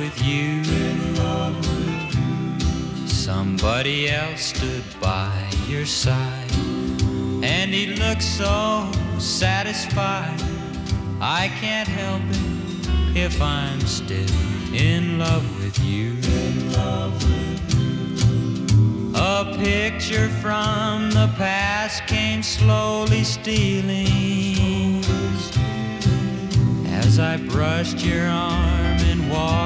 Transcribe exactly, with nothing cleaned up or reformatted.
with you. Somebody else stood by your side, and he looked so satisfied. I can't help it if I'm still in love with you. In love with you. A picture from the past came slowly stealing as I brushed your arm and walked